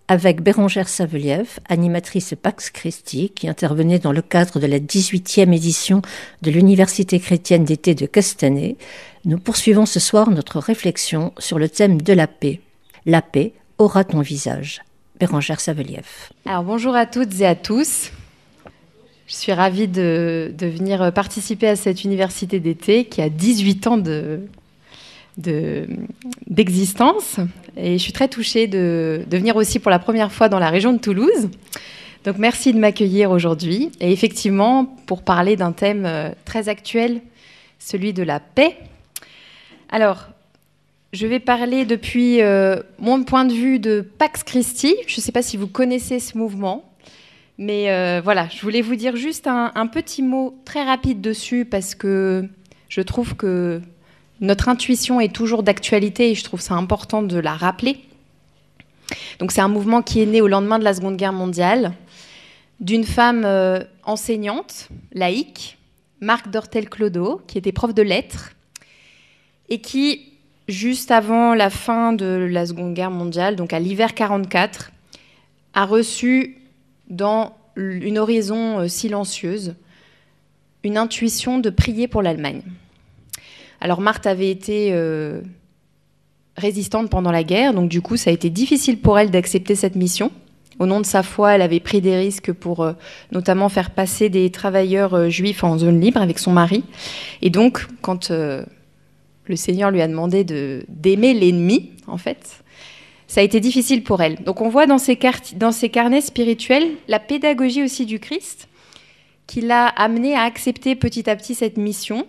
avec Bérengère Saveliev, animatrice Pax Christi, qui intervenait dans le cadre de la 18e édition de l'Université chrétienne d'été de Castanet. Nous poursuivons ce soir notre réflexion sur le thème de la paix. La paix aura ton visage. Bérengère Saveliev. Alors bonjour à toutes et à tous. Je suis ravie de venir participer à cette université d'été qui a 18 ans d'existence. Et je suis très touchée de venir aussi pour la première fois dans la région de Toulouse. Donc merci de m'accueillir aujourd'hui. Et effectivement, pour parler d'un thème très actuel, celui de la paix. Alors, je vais parler depuis mon point de vue de Pax Christi. Je ne sais pas si vous connaissez ce mouvement. Mais voilà, je voulais vous dire juste un petit mot très rapide dessus parce que je trouve que notre intuition est toujours d'actualité et je trouve ça important de la rappeler. Donc c'est un mouvement qui est né au lendemain de la Seconde Guerre mondiale d'une femme enseignante, laïque, Marthe Dortel-Clodeau, qui était prof de lettres et qui, juste avant la fin de la Seconde Guerre mondiale, donc à l'hiver 1944, a reçu dans une oraison silencieuse, une intuition de prier pour l'Allemagne. Alors Marthe avait été résistante pendant la guerre, donc du coup ça a été difficile pour elle d'accepter cette mission. Au nom de sa foi, elle avait pris des risques pour notamment faire passer des travailleurs juifs en zone libre avec son mari. Et donc quand le Seigneur lui a demandé d'aimer l'ennemi, en fait, ça a été difficile pour elle. Donc on voit dans ses carnets spirituels la pédagogie aussi du Christ qui l'a amenée à accepter petit à petit cette mission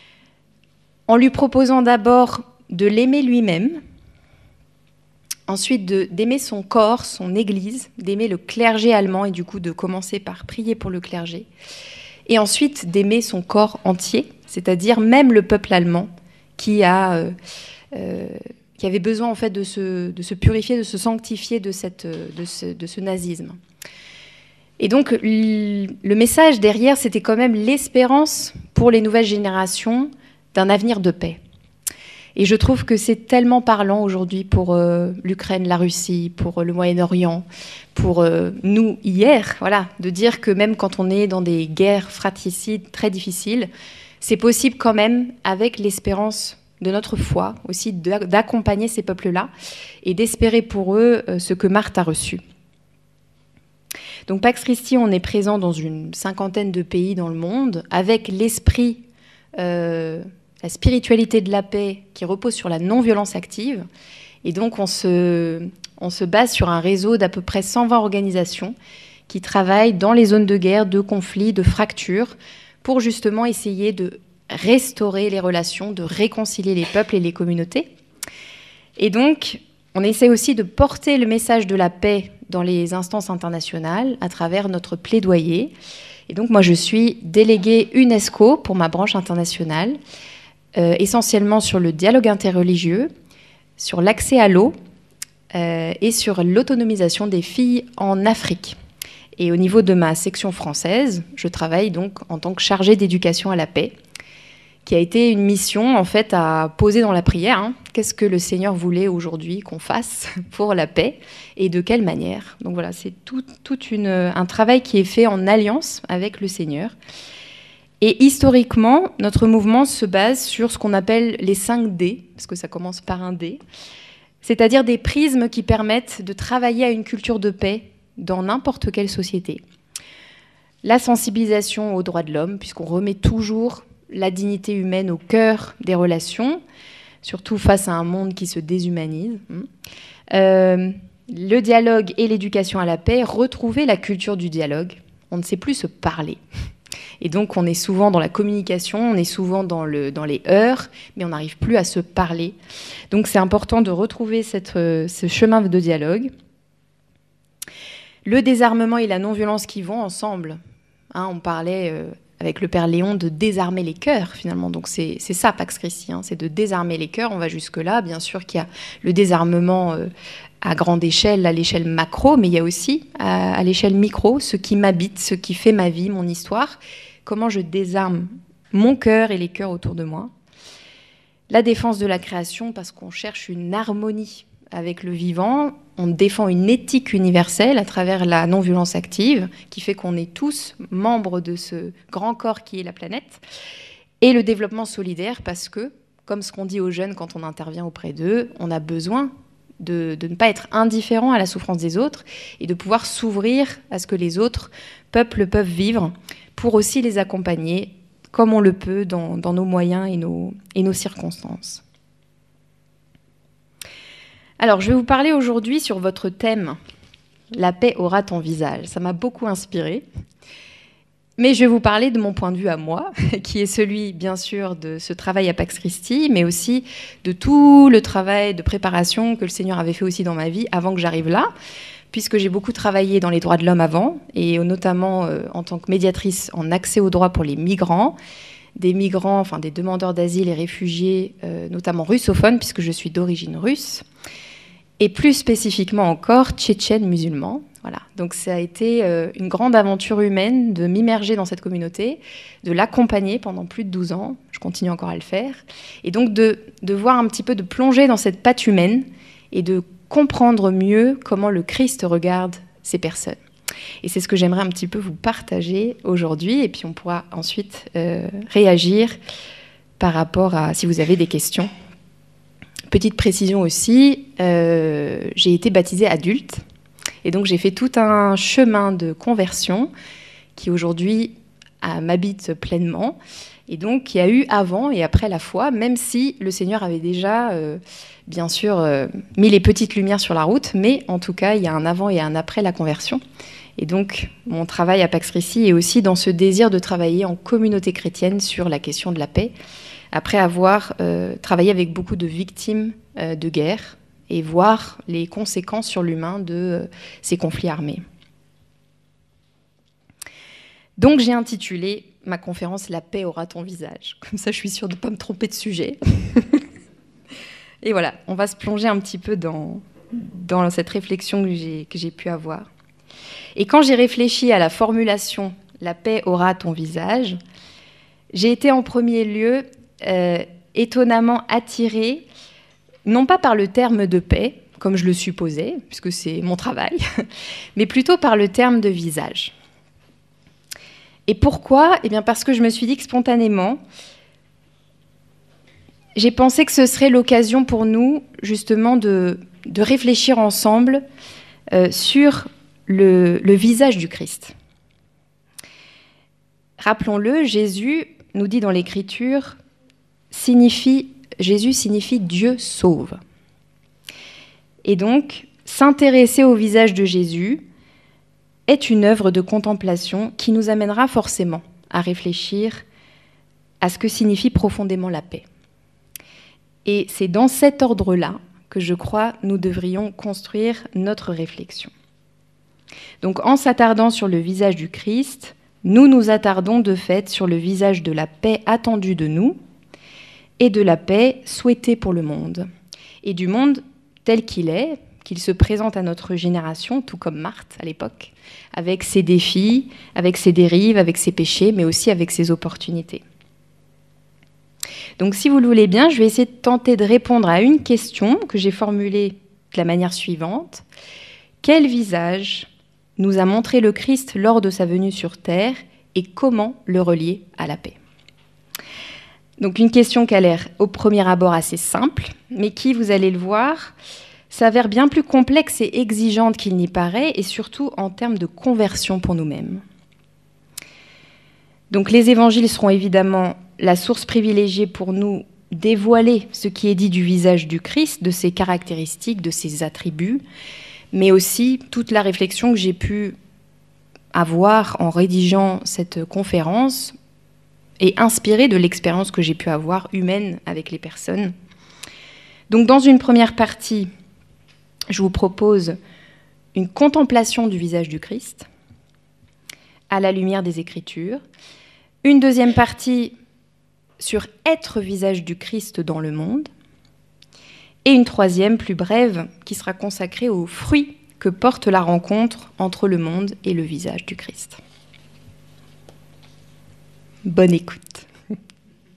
en lui proposant d'abord de l'aimer lui-même, ensuite d'aimer son corps, son église, d'aimer le clergé allemand et du coup de commencer par prier pour le clergé, et ensuite d'aimer son corps entier, c'est-à-dire même le peuple allemand qui avait besoin en fait de se purifier, de se sanctifier de ce nazisme. Et donc le message derrière, c'était quand même l'espérance pour les nouvelles générations d'un avenir de paix. Et je trouve que c'est tellement parlant aujourd'hui pour l'Ukraine, la Russie, pour le Moyen-Orient, pour nous hier, voilà, de dire que même quand on est dans des guerres fratricides très difficiles, c'est possible quand même avec l'espérance de notre foi, aussi d'accompagner ces peuples-là et d'espérer pour eux ce que Marthe a reçu. Donc Pax Christi, on est présent dans une 50aine de pays dans le monde, avec l'esprit, la spiritualité de la paix qui repose sur la non-violence active. Et donc on se base sur un réseau d'à peu près 120 organisations qui travaillent dans les zones de guerre, de conflits, de fractures, pour justement essayer de restaurer les relations, de réconcilier les peuples et les communautés. Et donc, on essaie aussi de porter le message de la paix dans les instances internationales à travers notre plaidoyer. Et donc, moi, je suis déléguée UNESCO pour ma branche internationale, essentiellement sur le dialogue interreligieux, sur l'accès à l'eau et sur l'autonomisation des filles en Afrique. Et au niveau de ma section française, je travaille donc en tant que chargée d'éducation à la paix, qui a été une mission en fait à poser dans la prière. Qu'est-ce que le Seigneur voulait aujourd'hui qu'on fasse pour la paix et de quelle manière. Donc voilà, c'est tout un travail qui est fait en alliance avec le Seigneur. Et historiquement, notre mouvement se base sur ce qu'on appelle les 5 D, parce que ça commence par un D, c'est-à-dire des prismes qui permettent de travailler à une culture de paix dans n'importe quelle société. La sensibilisation aux droits de l'homme, puisqu'on remet toujours la dignité humaine au cœur des relations, surtout face à un monde qui se déshumanise. Le dialogue et l'éducation à la paix, retrouver la culture du dialogue. On ne sait plus se parler. Et donc, on est souvent dans la communication, on est souvent dans les heurts, mais on n'arrive plus à se parler. Donc, c'est important de retrouver ce chemin de dialogue. Le désarmement et la non-violence qui vont ensemble. On parlait avec le Père Léon de désarmer les cœurs, finalement. Donc, c'est ça, Pax Christi, c'est de désarmer les cœurs. On va jusque-là. Bien sûr qu'il y a le désarmement à grande échelle, à l'échelle macro, mais il y a aussi à l'échelle micro, ce qui m'habite, ce qui fait ma vie, mon histoire. Comment je désarme mon cœur et les cœurs autour de moi. La défense de la création, parce qu'on cherche une harmonie avec le vivant. on défend une éthique universelle à travers la non-violence active, qui fait qu'on est tous membres de ce grand corps qui est la planète, et le développement solidaire, parce que, comme ce qu'on dit aux jeunes quand on intervient auprès d'eux, on a besoin de ne pas être indifférent à la souffrance des autres et de pouvoir s'ouvrir à ce que les autres peuples peuvent vivre pour aussi les accompagner comme on le peut dans nos moyens et nos circonstances. Alors, je vais vous parler aujourd'hui sur votre thème « La paix aura ton visage ». Ça m'a beaucoup inspirée. Mais je vais vous parler de mon point de vue à moi, qui est celui, bien sûr, de ce travail à Pax Christi, mais aussi de tout le travail de préparation que le Seigneur avait fait aussi dans ma vie avant que j'arrive là, puisque j'ai beaucoup travaillé dans les droits de l'homme avant, et notamment en tant que médiatrice en accès aux droits pour les migrants, des migrants, enfin des demandeurs d'asile et réfugiés, notamment russophones, puisque je suis d'origine russe, et plus spécifiquement encore tchétchènes musulmans. Voilà. Donc ça a été une grande aventure humaine de m'immerger dans cette communauté, de l'accompagner pendant plus de 12 ans, je continue encore à le faire, et donc de voir un petit peu, de plonger dans cette patte humaine et de comprendre mieux comment le Christ regarde ces personnes. Et c'est ce que j'aimerais un petit peu vous partager aujourd'hui, et puis on pourra ensuite réagir par rapport à si vous avez des questions. Petite précision aussi, j'ai été baptisée adulte, et donc j'ai fait tout un chemin de conversion qui aujourd'hui m'habite pleinement, et donc il y a eu avant et après la foi, même si le Seigneur avait déjà, bien sûr, mis les petites lumières sur la route, mais en tout cas il y a un avant et un après la conversion. Et donc mon travail à Pax Christi est aussi dans ce désir de travailler en communauté chrétienne sur la question de la paix, après avoir travaillé avec beaucoup de victimes de guerre et voir les conséquences sur l'humain de ces conflits armés. Donc j'ai intitulé ma conférence « La paix aura ton visage ». Comme ça, je suis sûre de ne pas me tromper de sujet. Et voilà, on va se plonger un petit peu dans cette réflexion que j'ai pu avoir. Et quand j'ai réfléchi à la formulation « La paix aura ton visage », j'ai été en premier lieu étonnamment attirée, non pas par le terme de paix, comme je le supposais, puisque c'est mon travail, mais plutôt par le terme de visage. Et pourquoi ? Eh bien parce que je me suis dit que spontanément, j'ai pensé que ce serait l'occasion pour nous, justement, de réfléchir ensemble sur le visage du Christ. Rappelons-le, Jésus nous dit dans l'Écriture, Jésus signifie Dieu sauve. Et donc, s'intéresser au visage de Jésus est une œuvre de contemplation qui nous amènera forcément à réfléchir à ce que signifie profondément la paix. Et c'est dans cet ordre-là que je crois nous devrions construire notre réflexion. Donc, en s'attardant sur le visage du Christ, nous nous attardons de fait sur le visage de la paix attendue de nous et de la paix souhaitée pour le monde, et du monde tel qu'il se présente à notre génération, tout comme Marthe à l'époque, avec ses défis, avec ses dérives, avec ses péchés, mais aussi avec ses opportunités. Donc si vous le voulez bien, je vais essayer de tenter de répondre à une question que j'ai formulée de la manière suivante. Quel visage nous a montré le Christ lors de sa venue sur terre et comment le relier à la paix ? Donc une question qui a l'air au premier abord assez simple, mais qui, vous allez le voir, s'avère bien plus complexe et exigeante qu'il n'y paraît, et surtout en termes de conversion pour nous-mêmes. Donc les évangiles seront évidemment la source privilégiée pour nous dévoiler ce qui est dit du visage du Christ, de ses caractéristiques, de ses attributs, mais aussi toute la réflexion que j'ai pu avoir en rédigeant cette conférence et inspirée de l'expérience que j'ai pu avoir humaine avec les personnes. Donc dans une première partie, je vous propose une contemplation du visage du Christ à la lumière des Écritures. Une deuxième partie sur être visage du Christ dans le monde. Et une troisième, plus brève, qui sera consacrée aux fruits que porte la rencontre entre le monde et le visage du Christ. Bonne écoute.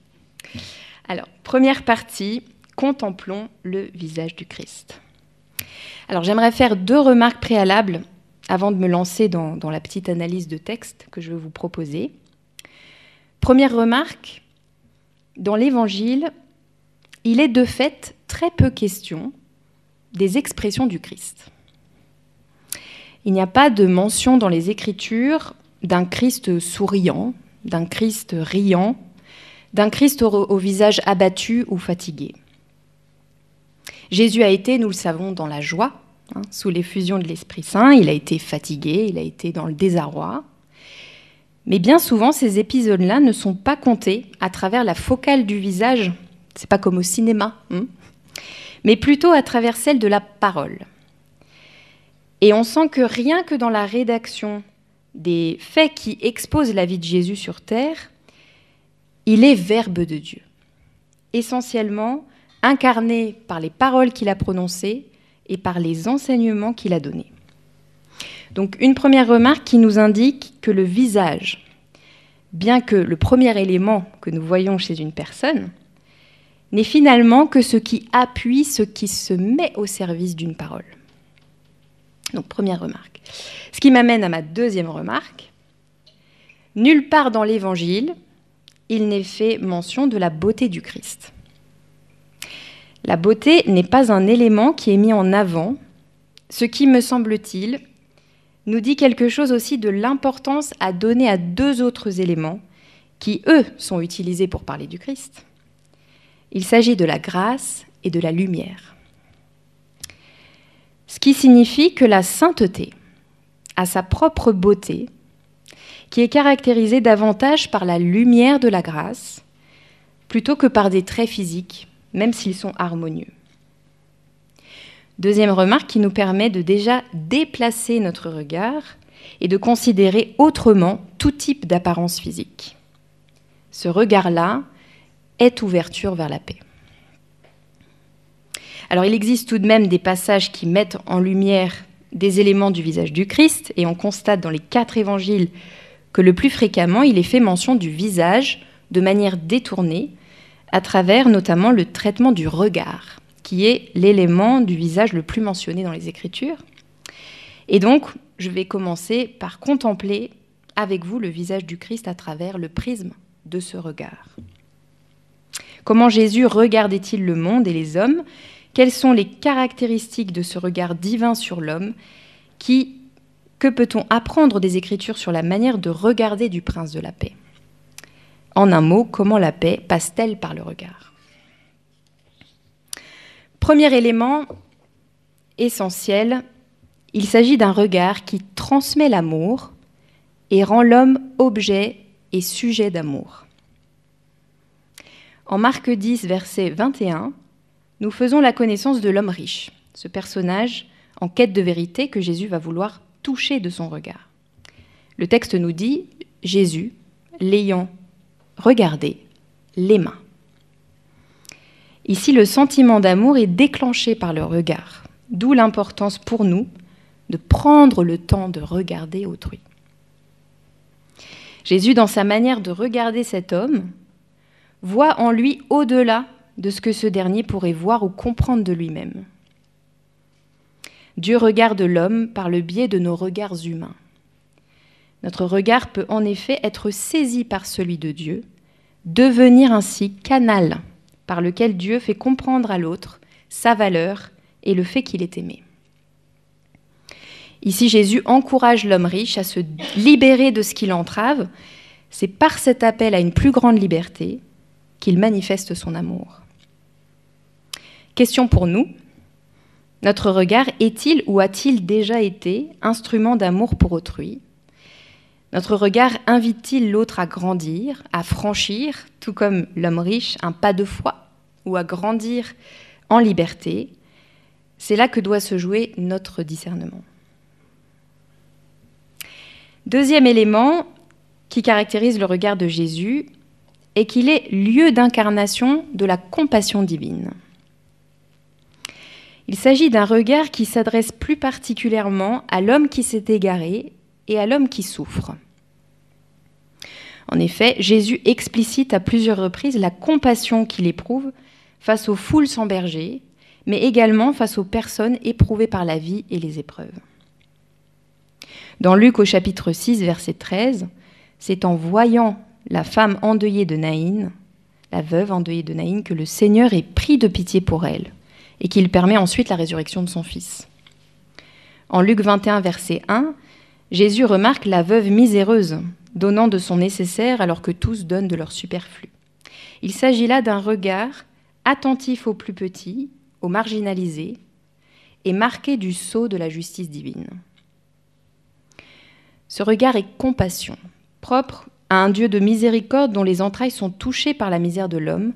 Alors, première partie, contemplons le visage du Christ. Alors j'aimerais faire 2 remarques préalables avant de me lancer dans la petite analyse de texte que je vais vous proposer. Première remarque, dans l'Évangile, il est de fait très peu question des expressions du Christ. Il n'y a pas de mention dans les Écritures d'un Christ souriant, d'un Christ riant, d'un Christ au visage abattu ou fatigué. Jésus a été, nous le savons, dans la joie, sous l'effusion de l'Esprit Saint. Il a été fatigué, il a été dans le désarroi. Mais bien souvent, ces épisodes-là ne sont pas comptés à travers la focale du visage. C'est pas comme au cinéma, mais plutôt à travers celle de la parole. Et on sent que rien que dans la rédaction des faits qui exposent la vie de Jésus sur terre, il est Verbe de Dieu, essentiellement incarné par les paroles qu'il a prononcées et par les enseignements qu'il a donnés. Donc une première remarque qui nous indique que le visage, bien que le premier élément que nous voyons chez une personne, n'est finalement que ce qui appuie, ce qui se met au service d'une parole. Donc première remarque. Ce qui m'amène à ma deuxième remarque. Nulle part dans l'Évangile, il n'est fait mention de la beauté du Christ. La beauté n'est pas un élément qui est mis en avant, ce qui, me semble-t-il, nous dit quelque chose aussi de l'importance à donner à 2 autres éléments qui, eux, sont utilisés pour parler du Christ. Il s'agit de la grâce et de la lumière. Ce qui signifie que la sainteté a sa propre beauté, qui est caractérisée davantage par la lumière de la grâce, plutôt que par des traits physiques, même s'ils sont harmonieux. Deuxième remarque qui nous permet de déjà déplacer notre regard et de considérer autrement tout type d'apparence physique. Ce regard-là est ouverture vers la paix. Alors il existe tout de même des passages qui mettent en lumière des éléments du visage du Christ, et on constate dans les 4 évangiles que le plus fréquemment il est fait mention du visage de manière détournée, à travers notamment le traitement du regard, qui est l'élément du visage le plus mentionné dans les Écritures. Et donc, je vais commencer par contempler avec vous le visage du Christ à travers le prisme de ce regard. Comment Jésus regardait-il le monde et les hommes ? Quelles sont les caractéristiques de ce regard divin sur l'homme ? Que peut-on apprendre des Écritures sur la manière de regarder du Prince de la paix ? En un mot, comment la paix passe-t-elle par le regard ? Premier élément essentiel, il s'agit d'un regard qui transmet l'amour et rend l'homme objet et sujet d'amour. En Marc 10, verset 21, nous faisons la connaissance de l'homme riche, ce personnage en quête de vérité que Jésus va vouloir toucher de son regard. Le texte nous dit « Jésus, l'ayant regardé, l'aima ». Ici, le sentiment d'amour est déclenché par le regard, d'où l'importance pour nous de prendre le temps de regarder autrui. Jésus, dans sa manière de regarder cet homme, voit en lui au-delà de ce que ce dernier pourrait voir ou comprendre de lui-même. Dieu regarde l'homme par le biais de nos regards humains. Notre regard peut en effet être saisi par celui de Dieu, devenir ainsi canal par lequel Dieu fait comprendre à l'autre sa valeur et le fait qu'il est aimé. Ici, Jésus encourage l'homme riche à se libérer de ce qui l'entrave. C'est par cet appel à une plus grande liberté qu'il manifeste son amour. Question pour nous. Notre regard est-il ou a-t-il déjà été instrument d'amour pour autrui ? Notre regard invite-t-il l'autre à grandir, à franchir, tout comme l'homme riche, un pas de foi ou à grandir en liberté ? C'est là que doit se jouer notre discernement. Deuxième élément qui caractérise le regard de Jésus est qu'il est lieu d'incarnation de la compassion divine. Il s'agit d'un regard qui s'adresse plus particulièrement à l'homme qui s'est égaré et à l'homme qui souffre. En effet, Jésus explicite à plusieurs reprises la compassion qu'il éprouve face aux foules sans berger, mais également face aux personnes éprouvées par la vie et les épreuves. Dans Luc au chapitre 6, verset 13, c'est en voyant la femme endeuillée de Naïn, la veuve endeuillée de Naïn, que le Seigneur est pris de pitié pour elle et qu'il permet ensuite la résurrection de son fils. En Luc 21, verset 1, Jésus remarque la veuve miséreuse, donnant de son nécessaire alors que tous donnent de leur superflu. Il s'agit là d'un regard attentif aux plus petits, aux marginalisés, et marqué du sceau de la justice divine. Ce regard est compassion, propre à un Dieu de miséricorde dont les entrailles sont touchées par la misère de l'homme.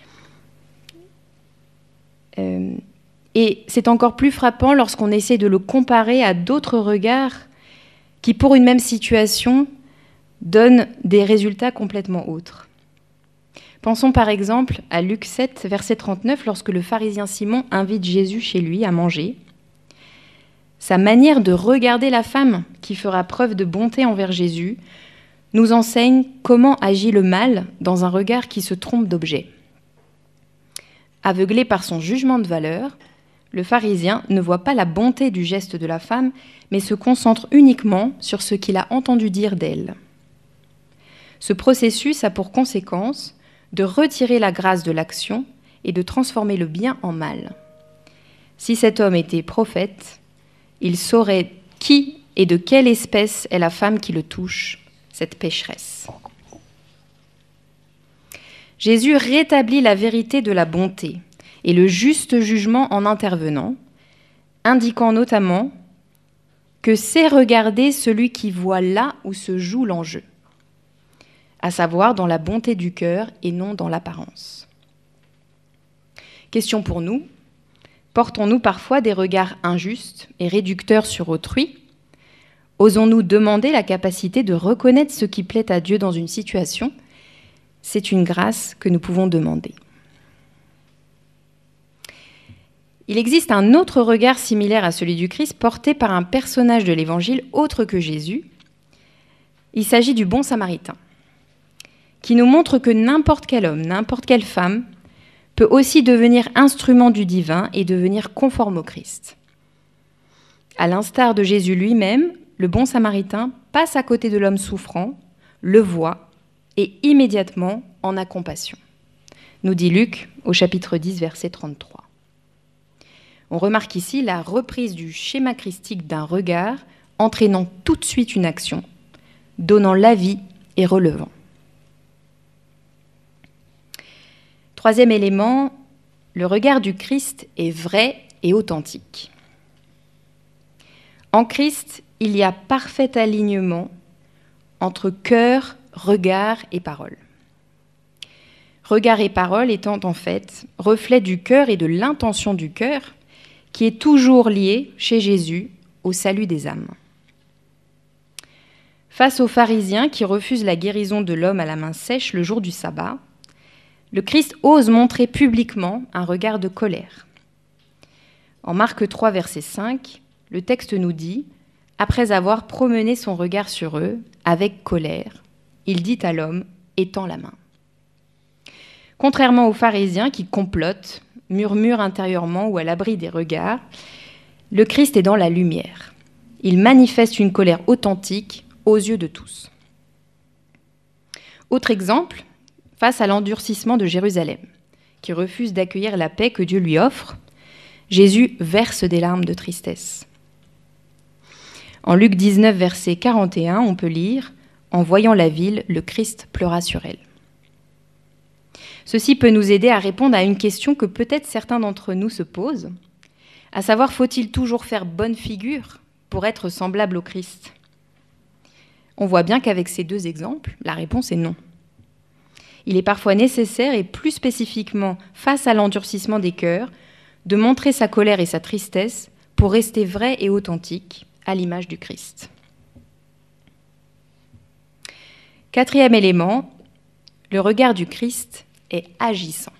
Et c'est encore plus frappant lorsqu'on essaie de le comparer à d'autres regards qui, pour une même situation, donnent des résultats complètement autres. Pensons par exemple à Luc 7, verset 39, lorsque le pharisien Simon invite Jésus chez lui à manger. Sa manière de regarder la femme, qui fera preuve de bonté envers Jésus, nous enseigne comment agit le mal dans un regard qui se trompe d'objet. Aveuglé par son jugement de valeur, le pharisien ne voit pas la bonté du geste de la femme, mais se concentre uniquement sur ce qu'il a entendu dire d'elle. Ce processus a pour conséquence de retirer la grâce de l'action et de transformer le bien en mal. Si cet homme était prophète, il saurait qui et de quelle espèce est la femme qui le touche, cette pécheresse. Jésus rétablit la vérité de la bonté et le juste jugement en intervenant, indiquant notamment que c'est regarder celui qui voit là où se joue l'enjeu, à savoir dans la bonté du cœur et non dans l'apparence. Question pour nous, portons-nous parfois des regards injustes et réducteurs sur autrui ? Osons-nous demander la capacité de reconnaître ce qui plaît à Dieu dans une situation ? C'est une grâce que nous pouvons demander. Il existe un autre regard similaire à celui du Christ porté par un personnage de l'Évangile autre que Jésus. Il s'agit du bon Samaritain, qui nous montre que n'importe quel homme, n'importe quelle femme peut aussi devenir instrument du divin et devenir conforme au Christ. À l'instar de Jésus lui-même, le bon Samaritain passe à côté de l'homme souffrant, le voit et immédiatement en a compassion, nous dit Luc au chapitre 10, verset 33. On remarque ici la reprise du schéma christique d'un regard entraînant tout de suite une action, donnant la vie et relevant. Troisième élément, le regard du Christ est vrai et authentique. En Christ, il y a parfait alignement entre cœur, regard et parole. Regard et parole étant en fait reflet du cœur et de l'intention du cœur qui est toujours lié chez Jésus au salut des âmes. Face aux pharisiens qui refusent la guérison de l'homme à la main sèche le jour du sabbat, le Christ ose montrer publiquement un regard de colère. En Marc 3, verset 5, le texte nous dit « Après avoir promené son regard sur eux, avec colère, il dit à l'homme, étends la main. » Contrairement aux pharisiens qui complotent, murmurent intérieurement ou à l'abri des regards, le Christ est dans la lumière. Il manifeste une colère authentique aux yeux de tous. Autre exemple, face à l'endurcissement de Jérusalem, qui refuse d'accueillir la paix que Dieu lui offre, Jésus verse des larmes de tristesse. En Luc 19, verset 41, on peut lire « En voyant la ville, le Christ pleura sur elle ». Ceci peut nous aider à répondre à une question que peut-être certains d'entre nous se posent, à savoir, faut-il toujours faire bonne figure pour être semblable au Christ ? On voit bien qu'avec ces deux exemples, la réponse est non. Il est parfois nécessaire, et plus spécifiquement face à l'endurcissement des cœurs, de montrer sa colère et sa tristesse pour rester vrai et authentique à l'image du Christ. Quatrième élément, le regard du Christ est agissant.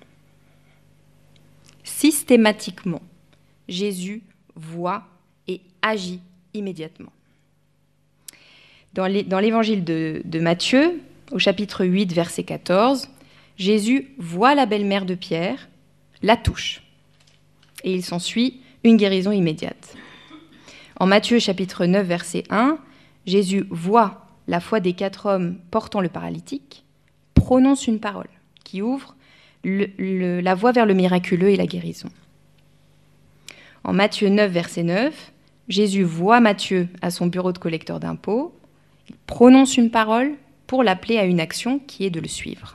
Systématiquement, Jésus voit et agit immédiatement. Dans l'évangile de Matthieu, au chapitre 8, verset 14, Jésus voit la belle-mère de Pierre, la touche. et il s'ensuit une guérison immédiate. En Matthieu chapitre 9, verset 1, Jésus voit la foi des 4 hommes portant le paralytique, prononce une parole qui ouvre la voie vers le miraculeux et la guérison. En Matthieu 9, verset 9, Jésus voit Matthieu à son bureau de collecteur d'impôts, il prononce une parole pour l'appeler à une action qui est de le suivre.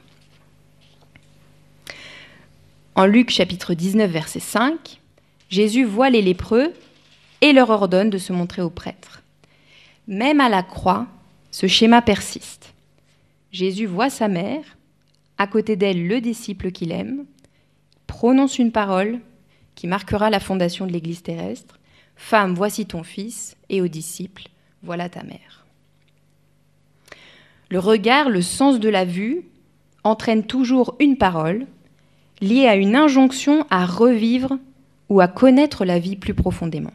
En Luc chapitre 19, verset 5, Jésus voit les lépreux et leur ordonne de se montrer aux prêtres. Même à la croix, ce schéma persiste. Jésus voit sa mère, à côté d'elle le disciple qu'il aime, prononce une parole qui marquera la fondation de l'Église terrestre. « Femme, voici ton fils » et aux disciples « Voilà ta mère ». Le regard, le sens de la vue, entraîne toujours une parole liée à une injonction à revivre ou à connaître la vie plus profondément.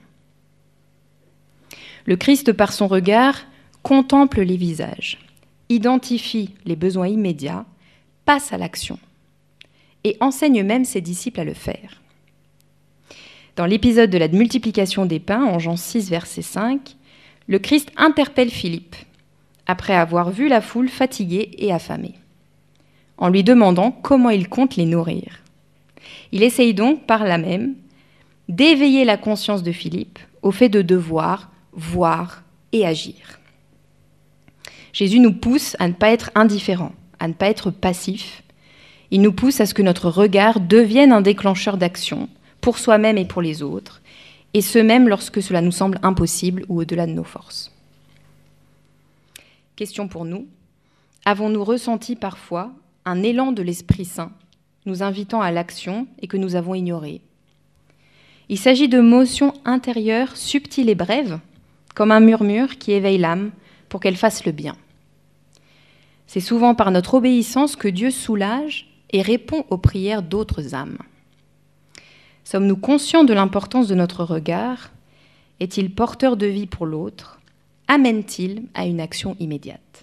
Le Christ, par son regard, contemple les visages, identifie les besoins immédiats, passe à l'action et enseigne même ses disciples à le faire. Dans l'épisode de la multiplication des pains, en Jean 6, verset 5, le Christ interpelle Philippe, après avoir vu la foule fatiguée et affamée, en lui demandant comment il compte les nourrir. Il essaye donc, par là même, d'éveiller la conscience de Philippe au fait de devoir voir et agir. Jésus nous pousse à ne pas être indifférents, à ne pas être passifs. Il nous pousse à ce que notre regard devienne un déclencheur d'action pour soi-même et pour les autres, et ce même lorsque cela nous semble impossible ou au-delà de nos forces. Question pour nous, avons-nous ressenti parfois un élan de l'Esprit Saint nous invitant à l'action et que nous avons ignoré? Il s'agit de motions intérieures subtiles et brèves, comme un murmure qui éveille l'âme pour qu'elle fasse le bien. C'est souvent par notre obéissance que Dieu soulage et répond aux prières d'autres âmes. Sommes-nous conscients de l'importance de notre regard? Est-il porteur de vie pour l'autre? Amène-t-il à une action immédiate?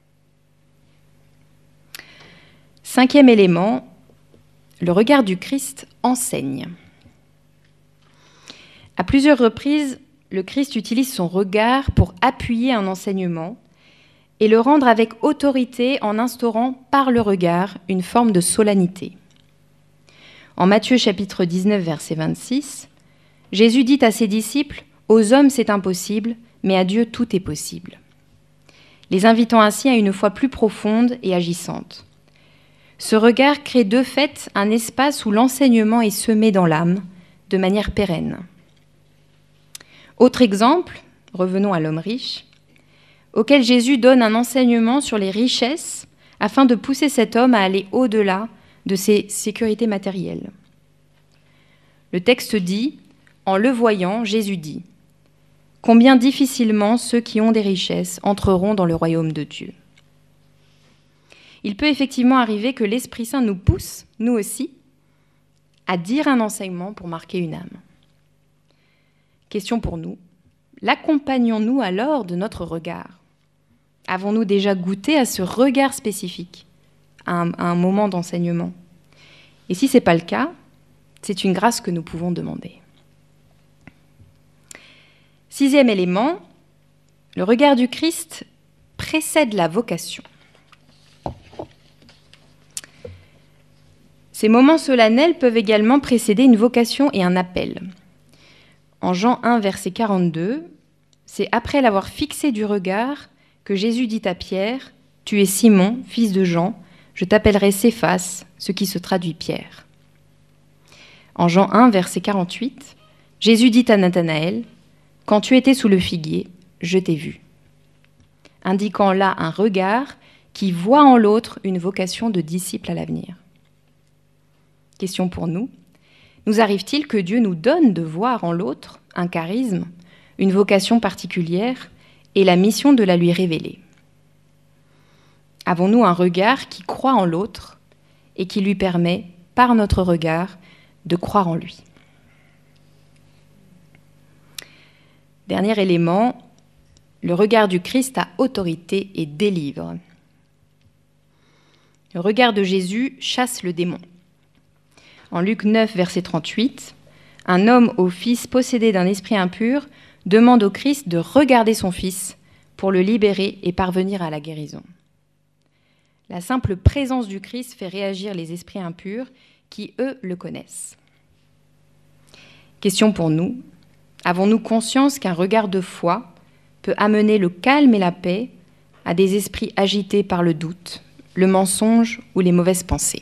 5e élément, le regard du Christ enseigne. À plusieurs reprises, le Christ utilise son regard pour appuyer un enseignement et le rendre avec autorité en instaurant par le regard une forme de solennité. En Matthieu chapitre 19, verset 26, Jésus dit à ses disciples « Aux hommes c'est impossible, mais à Dieu tout est possible », les invitant ainsi à une foi plus profonde et agissante. Ce regard crée de fait un espace où l'enseignement est semé dans l'âme de manière pérenne. Autre exemple, revenons à l'homme riche, auquel Jésus donne un enseignement sur les richesses afin de pousser cet homme à aller au-delà de ses sécurités matérielles. Le texte dit, en le voyant, Jésus dit, « Combien difficilement ceux qui ont des richesses entreront dans le royaume de Dieu. » Il peut effectivement arriver que l'Esprit Saint nous pousse, nous aussi, à dire un enseignement pour marquer une âme. Question pour nous, l'accompagnons-nous alors de notre regard? Avons-nous déjà goûté à ce regard spécifique, à un moment d'enseignement? Et si ce n'est pas le cas, c'est une grâce que nous pouvons demander. 6e élément, le regard du Christ précède la vocation. Ces moments solennels peuvent également précéder une vocation et un appel. En Jean 1, verset 42, c'est après l'avoir fixé du regard que Jésus dit à Pierre, « Tu es Simon, fils de Jean, je t'appellerai Céphas », ce qui se traduit Pierre. En Jean 1, verset 48, Jésus dit à Nathanaël, « Quand tu étais sous le figuier, je t'ai vu », indiquant là un regard qui voit en l'autre une vocation de disciple à l'avenir. Question pour nous, nous arrive-t-il que Dieu nous donne de voir en l'autre un charisme, une vocation particulière et la mission de la lui révéler? Avons-nous un regard qui croit en l'autre et qui lui permet, par notre regard, de croire en lui? Dernier élément, le regard du Christ a autorité et délivre. Le regard de Jésus chasse le démon. En Luc 9, verset 38, un homme au fils possédé d'un esprit impur demande au Christ de regarder son fils pour le libérer et parvenir à la guérison. La simple présence du Christ fait réagir les esprits impurs qui, eux, le connaissent. Question pour nous. Avons-nous conscience qu'un regard de foi peut amener le calme et la paix à des esprits agités par le doute, le mensonge ou les mauvaises pensées?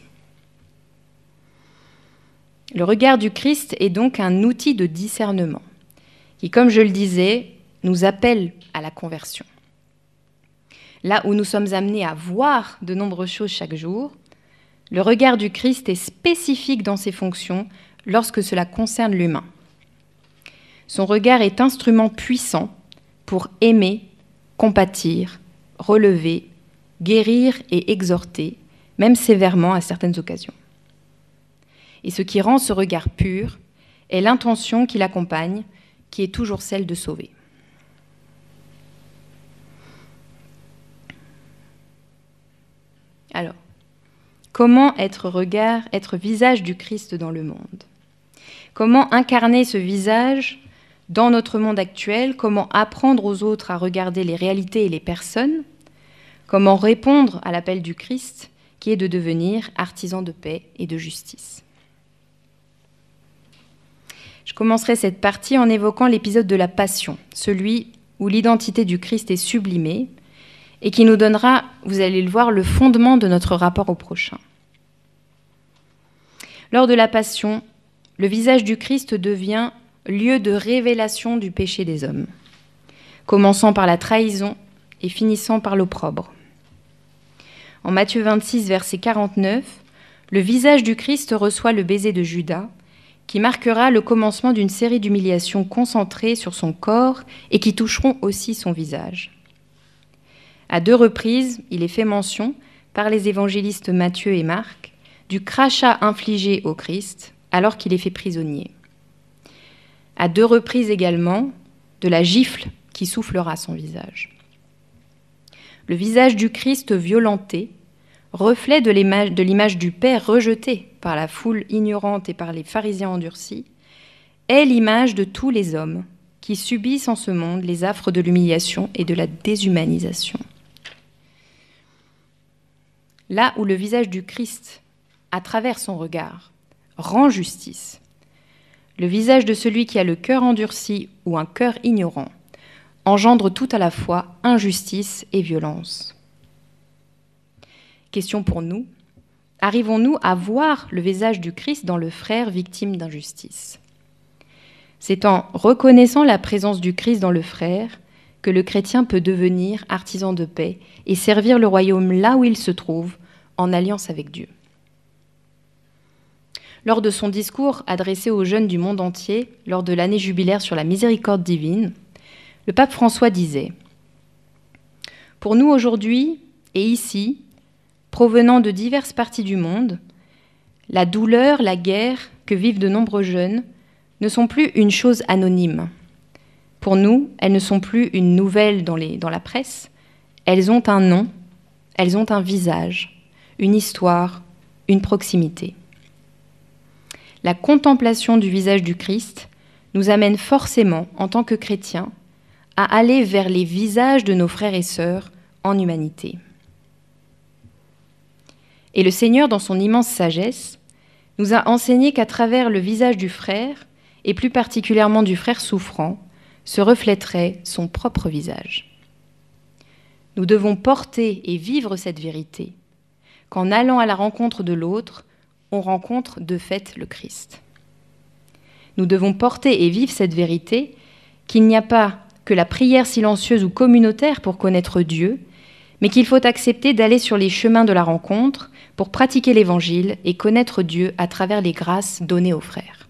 Le regard du Christ est donc un outil de discernement qui, comme je le disais, nous appelle à la conversion. Là où nous sommes amenés à voir de nombreuses choses chaque jour, le regard du Christ est spécifique dans ses fonctions lorsque cela concerne l'humain. Son regard est instrument puissant pour aimer, compatir, relever, guérir et exhorter, même sévèrement à certaines occasions. Et ce qui rend ce regard pur est l'intention qui l'accompagne, qui est toujours celle de sauver. Alors, comment être visage du Christ dans le monde? Comment incarner ce visage dans notre monde actuel? Comment apprendre aux autres à regarder les réalités et les personnes? Comment répondre à l'appel du Christ, qui est de devenir artisan de paix et de justice? Je commencerai cette partie en évoquant l'épisode de la Passion, celui où l'identité du Christ est sublimée et qui nous donnera, vous allez le voir, le fondement de notre rapport au prochain. Lors de la Passion, le visage du Christ devient lieu de révélation du péché des hommes, commençant par la trahison et finissant par l'opprobre. En Matthieu 26, verset 49, le visage du Christ reçoit le baiser de Judas, qui marquera le commencement d'une série d'humiliations concentrées sur son corps et qui toucheront aussi son visage. À 2 reprises, il est fait mention, par les évangélistes Matthieu et Marc, du crachat infligé au Christ alors qu'il est fait prisonnier. À 2 reprises également, de la gifle qui soufflera son visage. Le visage du Christ violenté, reflet de l'image du Père rejeté par la foule ignorante et par les pharisiens endurcis, est l'image de tous les hommes qui subissent en ce monde les affres de l'humiliation et de la déshumanisation. Là où le visage du Christ, à travers son regard, rend justice, le visage de celui qui a le cœur endurci ou un cœur ignorant engendre tout à la fois injustice et violence. Question pour nous, arrivons-nous à voir le visage du Christ dans le frère victime d'injustice? C'est en reconnaissant la présence du Christ dans le frère que le chrétien peut devenir artisan de paix et servir le royaume là où il se trouve, en alliance avec Dieu. Lors de son discours adressé aux jeunes du monde entier, lors de l'année jubilaire sur la miséricorde divine, le pape François disait « Pour nous aujourd'hui et ici, provenant de diverses parties du monde, la douleur, la guerre que vivent de nombreux jeunes ne sont plus une chose anonyme. Pour nous, elles ne sont plus une nouvelle dans la presse, elles ont un nom, elles ont un visage, une histoire, une proximité. La contemplation du visage du Christ nous amène forcément, en tant que chrétiens, à aller vers les visages de nos frères et sœurs en humanité. Et le Seigneur, dans son immense sagesse, nous a enseigné qu'à travers le visage du frère, et plus particulièrement du frère souffrant, se reflèterait son propre visage. Nous devons porter et vivre cette vérité, qu'en allant à la rencontre de l'autre, on rencontre de fait le Christ. Nous devons porter et vivre cette vérité qu'il n'y a pas que la prière silencieuse ou communautaire pour connaître Dieu, mais qu'il faut accepter d'aller sur les chemins de la rencontre pour pratiquer l'Évangile et connaître Dieu à travers les grâces données aux frères.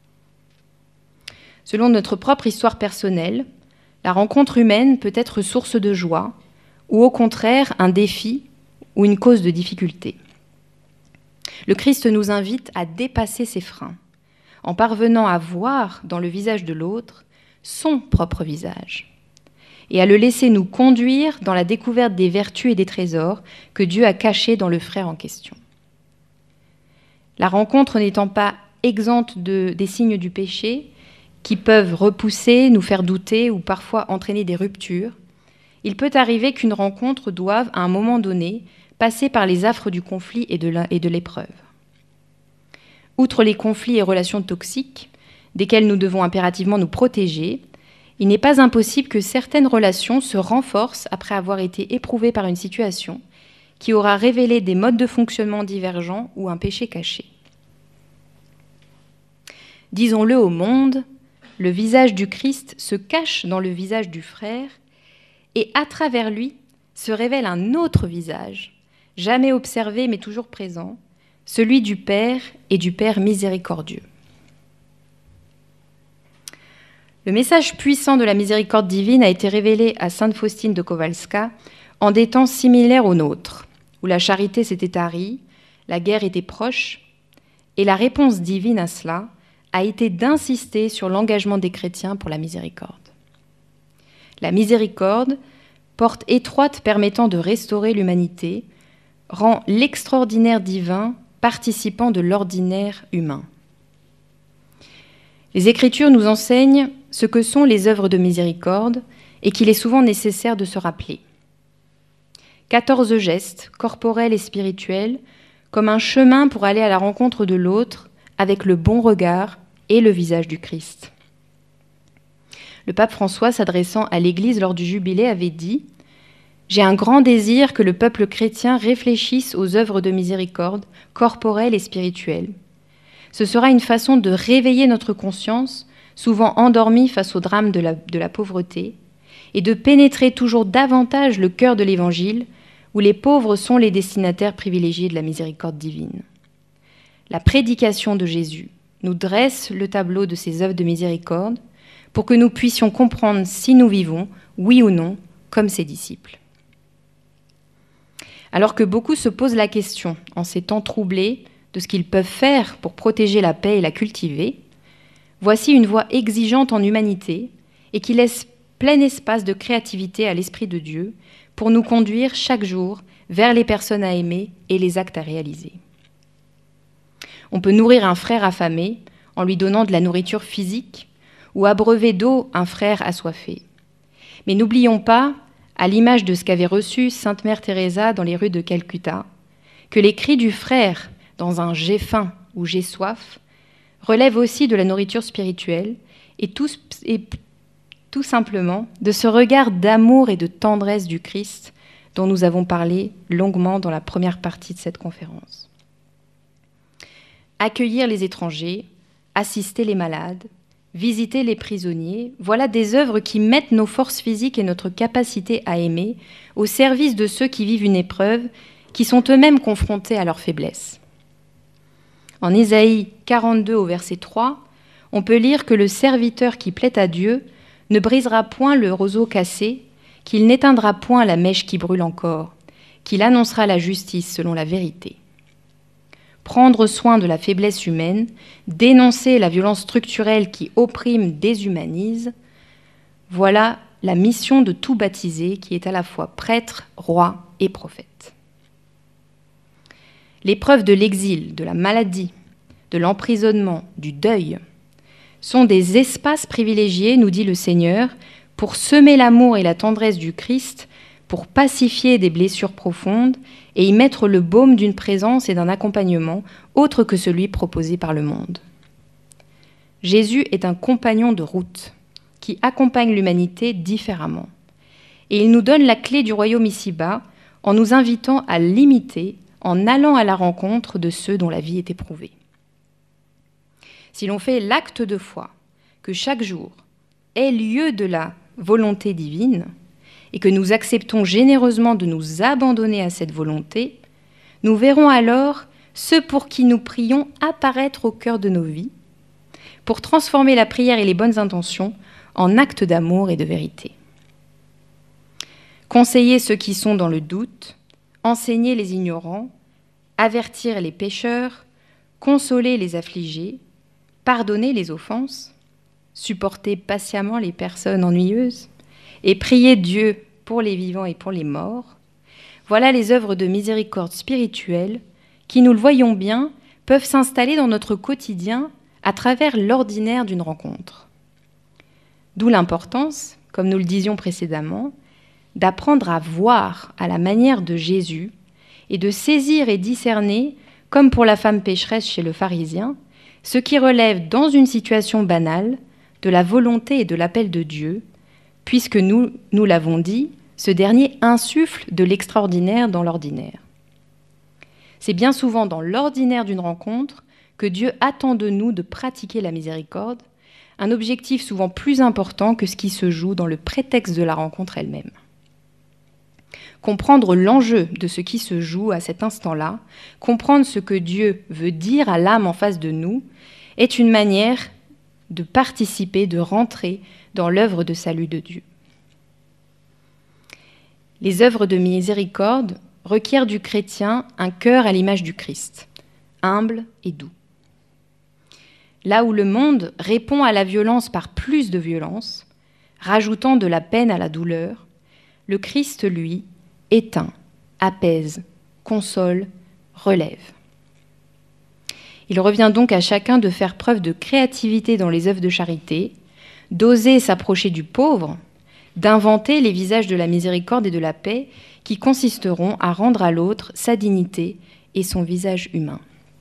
Selon notre propre histoire personnelle, la rencontre humaine peut être source de joie ou au contraire un défi ou une cause de difficulté. Le Christ nous invite à dépasser ces freins en parvenant à voir dans le visage de l'autre son propre visage et à le laisser nous conduire dans la découverte des vertus et des trésors que Dieu a cachés dans le frère en question. La rencontre n'étant pas exempte des signes du péché qui peuvent repousser, nous faire douter ou parfois entraîner des ruptures, il peut arriver qu'une rencontre doive, à un moment donné, passer par les affres du conflit et de l'épreuve. Outre les conflits et relations toxiques, desquels nous devons impérativement nous protéger, il n'est pas impossible que certaines relations se renforcent après avoir été éprouvées par une situation qui aura révélé des modes de fonctionnement divergents ou un péché caché. Disons-le au monde, le visage du Christ se cache dans le visage du frère et à travers lui se révèle un autre visage, jamais observé mais toujours présent, celui du Père et du Père miséricordieux. Le message puissant de la miséricorde divine a été révélé à sainte Faustine de Kowalska en des temps similaires aux nôtres, où la charité s'était tarie, la guerre était proche, et la réponse divine à cela a été d'insister sur l'engagement des chrétiens pour la miséricorde. La miséricorde, porte étroite permettant de restaurer l'humanité, rend l'extraordinaire divin participant de l'ordinaire humain. Les Écritures nous enseignent ce que sont les œuvres de miséricorde et qu'il est souvent nécessaire de se rappeler. 14 gestes, corporels et spirituels, comme un chemin pour aller à la rencontre de l'autre avec le bon regard et le visage du Christ. Le pape François, s'adressant à l'Église lors du jubilé, avait dit « J'ai un grand désir que le peuple chrétien réfléchisse aux œuvres de miséricorde, corporelles et spirituelles. Ce sera une façon de réveiller notre conscience, souvent endormie face au drame de la pauvreté, et de pénétrer toujours davantage le cœur de l'Évangile, où les pauvres sont les destinataires privilégiés de la miséricorde divine. La prédication de Jésus nous dresse le tableau de ces œuvres de miséricorde pour que nous puissions comprendre si nous vivons, oui ou non, comme ses disciples. Alors que beaucoup se posent la question, en ces temps troublés, de ce qu'ils peuvent faire pour protéger la paix et la cultiver, voici une voie exigeante en humanité et qui laisse plein espace de créativité à l'Esprit de Dieu pour nous conduire chaque jour vers les personnes à aimer et les actes à réaliser. On peut nourrir un frère affamé en lui donnant de la nourriture physique ou abreuver d'eau un frère assoiffé. Mais n'oublions pas, à l'image de ce qu'avait reçu Sainte Mère Teresa dans les rues de Calcutta, que les cris du frère dans un « j'ai faim » ou « j'ai soif » relèvent aussi de la nourriture spirituelle et tout simplement de ce regard d'amour et de tendresse du Christ dont nous avons parlé longuement dans la première partie de cette conférence. Accueillir les étrangers, assister les malades, visiter les prisonniers, voilà des œuvres qui mettent nos forces physiques et notre capacité à aimer au service de ceux qui vivent une épreuve, qui sont eux-mêmes confrontés à leur faiblesse. En Ésaïe 42 au verset 3, on peut lire que le serviteur qui plaît à Dieu ne brisera point le roseau cassé, qu'il n'éteindra point la mèche qui brûle encore, qu'il annoncera la justice selon la vérité. Prendre soin de la faiblesse humaine, dénoncer la violence structurelle qui opprime, déshumanise, voilà la mission de tout baptisé qui est à la fois prêtre, roi et prophète. L'épreuve de l'exil, de la maladie, de l'emprisonnement, du deuil, sont des espaces privilégiés, nous dit le Seigneur, pour semer l'amour et la tendresse du Christ, pour pacifier des blessures profondes et y mettre le baume d'une présence et d'un accompagnement autre que celui proposé par le monde. Jésus est un compagnon de route qui accompagne l'humanité différemment. Et il nous donne la clé du royaume ici-bas en nous invitant à l'imiter, en allant à la rencontre de ceux dont la vie est éprouvée. Si l'on fait l'acte de foi que chaque jour est lieu de la volonté divine et que nous acceptons généreusement de nous abandonner à cette volonté, nous verrons alors ceux pour qui nous prions apparaître au cœur de nos vies pour transformer la prière et les bonnes intentions en actes d'amour et de vérité. Conseiller ceux qui sont dans le doute, enseigner les ignorants, avertir les pécheurs, consoler les affligés, pardonner les offenses, supporter patiemment les personnes ennuyeuses et prier Dieu pour les vivants et pour les morts, voilà les œuvres de miséricorde spirituelle qui, nous le voyons bien, peuvent s'installer dans notre quotidien à travers l'ordinaire d'une rencontre. D'où l'importance, comme nous le disions précédemment, d'apprendre à voir à la manière de Jésus et de saisir et discerner, comme pour la femme pécheresse chez le pharisien, ce qui relève dans une situation banale de la volonté et de l'appel de Dieu, puisque nous l'avons dit, ce dernier insuffle de l'extraordinaire dans l'ordinaire. C'est bien souvent dans l'ordinaire d'une rencontre que Dieu attend de nous de pratiquer la miséricorde, un objectif souvent plus important que ce qui se joue dans le prétexte de la rencontre elle-même. Comprendre l'enjeu de ce qui se joue à cet instant-là, comprendre ce que Dieu veut dire à l'âme en face de nous, est une manière de participer, de rentrer dans l'œuvre de salut de Dieu. Les œuvres de miséricorde requièrent du chrétien un cœur à l'image du Christ, humble et doux. Là où le monde répond à la violence par plus de violence, rajoutant de la peine à la douleur, le Christ, lui, éteint, apaise, console, relève. Il revient donc à chacun de faire preuve de créativité dans les œuvres de charité, d'oser s'approcher du pauvre, d'inventer les visages de la miséricorde et de la paix qui consisteront à rendre à l'autre sa dignité et son visage humain.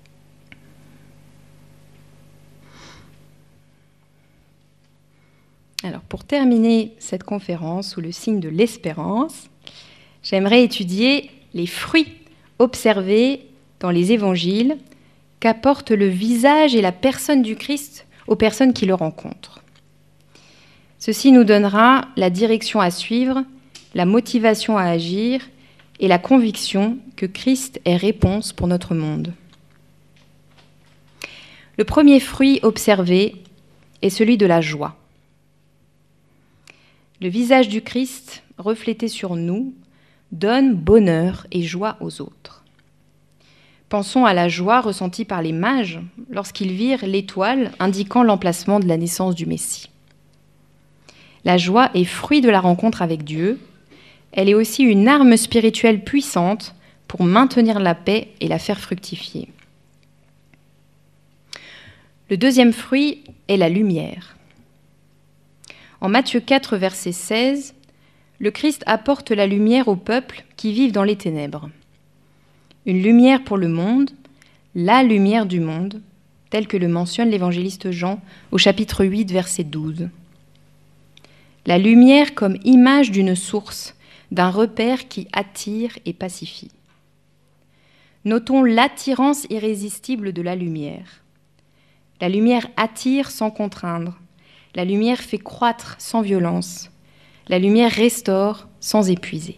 Alors, pour terminer cette conférence sous le signe de l'espérance, j'aimerais étudier les fruits observés dans les évangiles qu'apporte le visage et la personne du Christ aux personnes qui le rencontrent. Ceci nous donnera la direction à suivre, la motivation à agir et la conviction que Christ est réponse pour notre monde. Le premier fruit observé est celui de la joie. Le visage du Christ, reflété sur nous, donne bonheur et joie aux autres. Pensons à la joie ressentie par les mages lorsqu'ils virent l'étoile indiquant l'emplacement de la naissance du Messie. La joie est fruit de la rencontre avec Dieu. Elle est aussi une arme spirituelle puissante pour maintenir la paix et la faire fructifier. Le deuxième fruit est la lumière. En Matthieu 4, verset 16, le Christ apporte la lumière aux peuples qui vivent dans les ténèbres. Une lumière pour le monde, la lumière du monde, tel que le mentionne l'évangéliste Jean au chapitre 8, verset 12. La lumière comme image d'une source, d'un repère qui attire et pacifie. Notons l'attirance irrésistible de la lumière. La lumière attire sans contraindre. La lumière fait croître sans violence. La lumière restaure sans épuiser.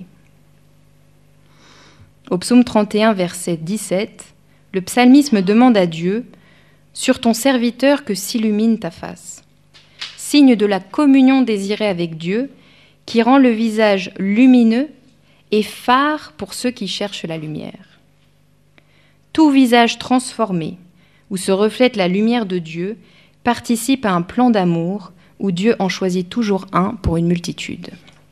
Au psaume 31, verset 17, le psalmiste demande à Dieu « Sur ton serviteur que s'illumine ta face », signe de la communion désirée avec Dieu qui rend le visage lumineux et phare pour ceux qui cherchent la lumière. Tout visage transformé, où se reflète la lumière de Dieu, participe à un plan d'amour où Dieu en choisit toujours un pour une multitude.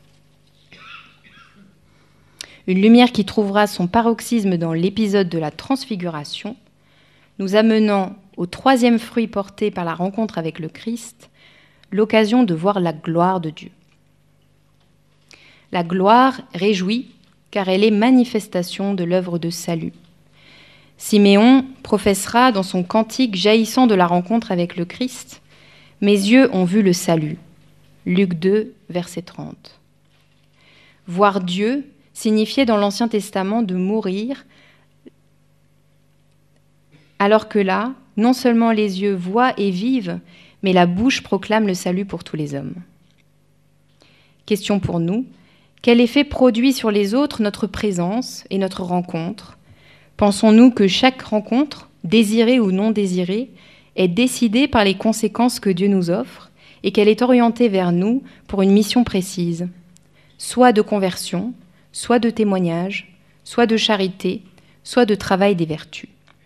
Une lumière qui trouvera son paroxysme dans l'épisode de la transfiguration, nous amenant au troisième fruit porté par la rencontre avec le Christ, l'occasion de voir la gloire de Dieu. La gloire réjouit car elle est manifestation de l'œuvre de salut. Siméon professera dans son cantique jaillissant de la rencontre avec le Christ « Mes yeux ont vu le salut » Luc 2, verset 30. Voir Dieu signifiait dans l'Ancien Testament de mourir, alors que là, non seulement les yeux voient et vivent, mais la bouche proclame le salut pour tous les hommes. Question pour nous, quel effet produit sur les autres notre présence et notre rencontre ? Pensons-nous que chaque rencontre, désirée ou non désirée, est décidée par les conséquences que Dieu nous offre et qu'elle est orientée vers nous pour une mission précise, soit de conversion, soit de témoignage, soit de charité, soit de travail des vertus.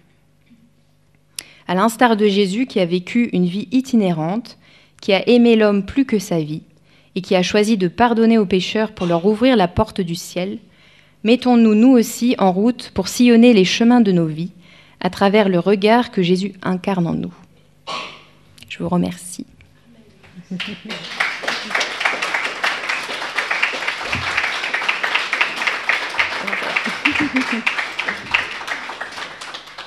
À l'instar de Jésus qui a vécu une vie itinérante, qui a aimé l'homme plus que sa vie et qui a choisi de pardonner aux pécheurs pour leur ouvrir la porte du ciel, mettons-nous nous aussi en route pour sillonner les chemins de nos vies à travers le regard que Jésus incarne en nous. Je vous remercie.